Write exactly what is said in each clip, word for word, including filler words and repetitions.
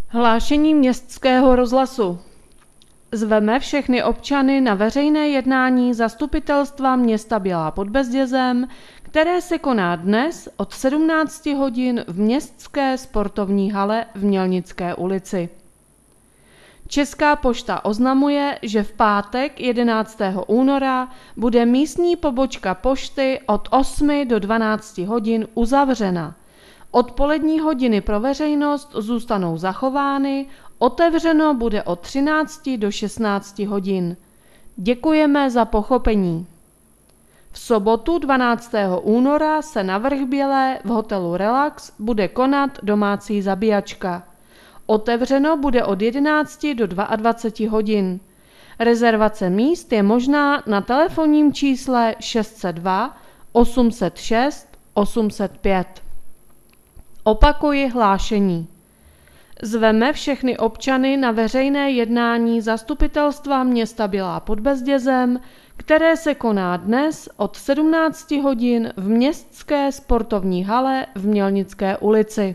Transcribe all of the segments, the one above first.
Hlášení Městského rozhlasu. Zveme všechny občany na veřejné jednání Zastupitelstva města Bělá pod Bezdězem, které se koná dnes od sedmnácti hodin v Městské sportovní hale v Mělnické ulici. Česká pošta oznamuje, že v pátek jedenáctého února bude místní pobočka pošty od osmi do dvanácti hodin uzavřena. Odpolední hodiny pro veřejnost zůstanou zachovány, otevřeno bude od třinácti do šestnácti hodin. Děkujeme za pochopení. V sobotu dvanáctého února se na Vrchbělé v hotelu Relax bude konat domácí zabíjačka. Otevřeno bude od jedenácti do dvaceti dvou hodin. Rezervace míst je možná na telefonním čísle šest set dva osm set šest osm set pět. Opakuji hlášení. Zveme všechny občany na veřejné jednání Zastupitelstva města Bělá pod Bezdězem, které se koná dnes od sedmnácti hodin v Městské sportovní hale v Mělnické ulici.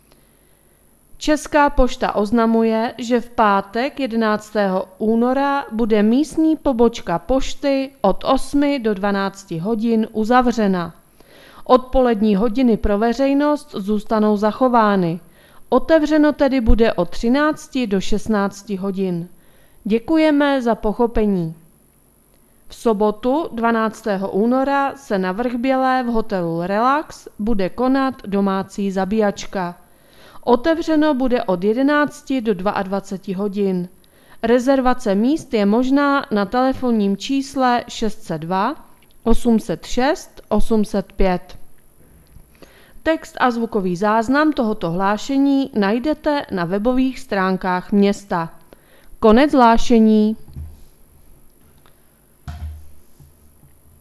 Česká pošta oznamuje, že v pátek jedenáctého února bude místní pobočka pošty od osmi do dvanácti hodin uzavřena. Odpolední hodiny pro veřejnost zůstanou zachovány. Otevřeno tedy bude od třinácti do šestnácti hodin. Děkujeme za pochopení. V sobotu dvanáctého února se na Vrchbělé v hotelu Relax bude konat domácí zabíjačka. Otevřeno bude od jedenácti do dvaceti dvou hodin. Rezervace míst je možná na telefonním čísle šest set dva osm set šest osm set pět. Text a zvukový záznam tohoto hlášení najdete na webových stránkách města. Konec hlášení.